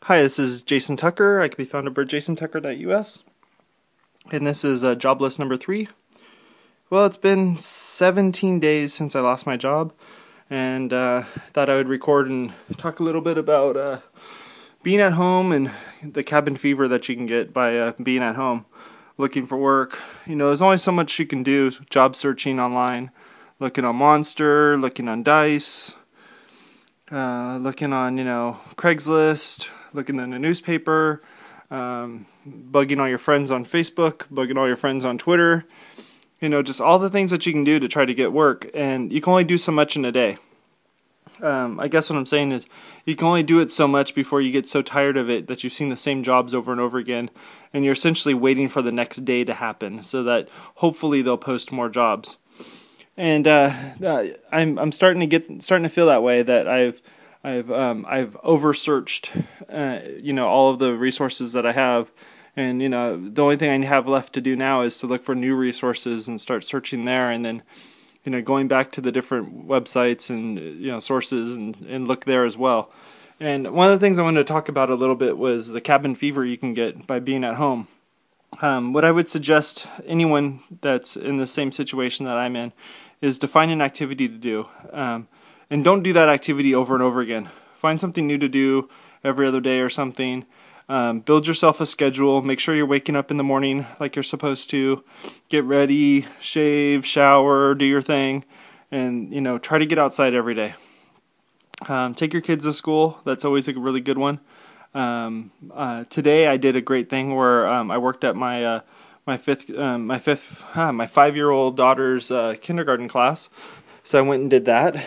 Hi, this is Jason Tucker. I can be found over at jasontucker.us. And this is job list number 3. Well, it's been 17 days since I lost my job, and thought I would record and talk a little bit about being at home and the cabin fever that you can get by being at home, looking for work. You know, there's only so much you can do job searching online, looking on Monster, looking on Dice, looking on, Craigslist, looking in the newspaper, bugging all your friends on Facebook, bugging all your friends on Twitter, just all the things that you can do to try to get work, and you can only do so much in a day. I guess what I'm saying is you can only do it so much before you get so tired of it that you've seen the same jobs over and over again, and you're essentially waiting for the next day to happen so that hopefully they'll post more jobs. And I'm starting to feel that way, that I've over searched, all of the resources that I have, and the only thing I have left to do now is to look for new resources and start searching there, and then going back to the different websites and sources and look there as well. And one of the things I wanted to talk about a little bit was the cabin fever you can get by being at home. What I would suggest anyone that's in the same situation that I'm in is to find an activity to do. And don't do that activity over and over again. Find something new to do every other day or something. Build yourself a schedule. Make sure you're waking up in the morning like you're supposed to. Get ready, shave, shower, do your thing, and try to get outside every day. Take your kids to school. That's always a really good one. Today I did a great thing where I worked at my 5-year-old daughter's kindergarten class. So I went and did that.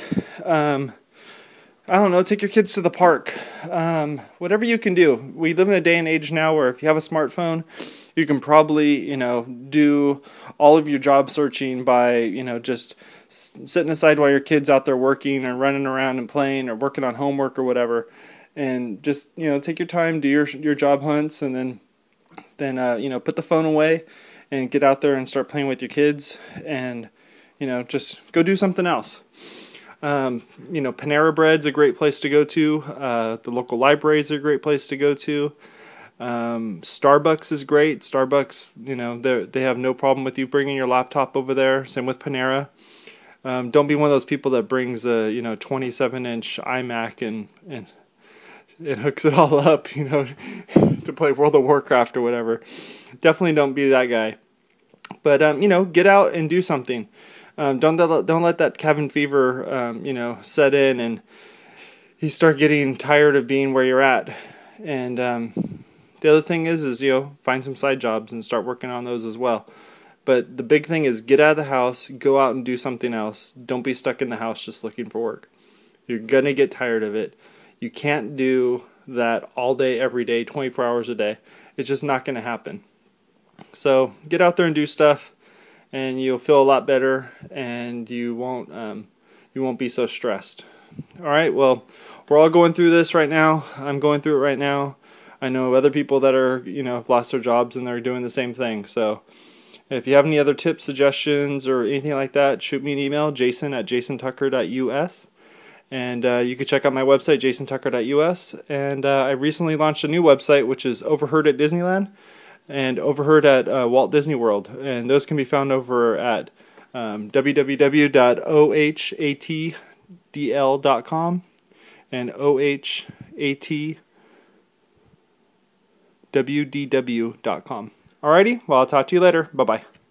I don't know, take your kids to the park. Whatever you can do. We live in a day and age now where if you have a smartphone, you can probably, do all of your job searching by, just sitting aside while your kid's out there working or running around and playing or working on homework or whatever. And just, take your time, do your job hunts, and then put the phone away and get out there and start playing with your kids, and just go do something else. Panera Bread's a great place to go to. The local library's a great place to go to. Starbucks is great. Starbucks, they have no problem with you bringing your laptop over there. Same with Panera. Don't be one of those people that brings a 27-inch iMac and it hooks it all up, to play World of Warcraft or whatever. Definitely don't be that guy. But get out and do something. Don't let that cabin fever, set in, and you start getting tired of being where you're at. And the other thing is find some side jobs and start working on those as well. But the big thing is get out of the house, go out and do something else. Don't be stuck in the house just looking for work. You're gonna get tired of it. You can't do that all day, every day, 24 hours a day. It's just not going to happen. So get out there and do stuff, and you'll feel a lot better, and you won't be so stressed. All right, well, we're all going through this right now. I'm going through it right now. I know other people that are, have lost their jobs and they're doing the same thing. So if you have any other tips, suggestions, or anything like that, shoot me an email, jason@jasontucker.us. And you can check out my website, jasontucker.us. And I recently launched a new website, which is Overheard at Disneyland and Overheard at Walt Disney World. And those can be found over at www.ohatdl.com and ohatwdw.com. Alrighty, well, I'll talk to you later. Bye-bye.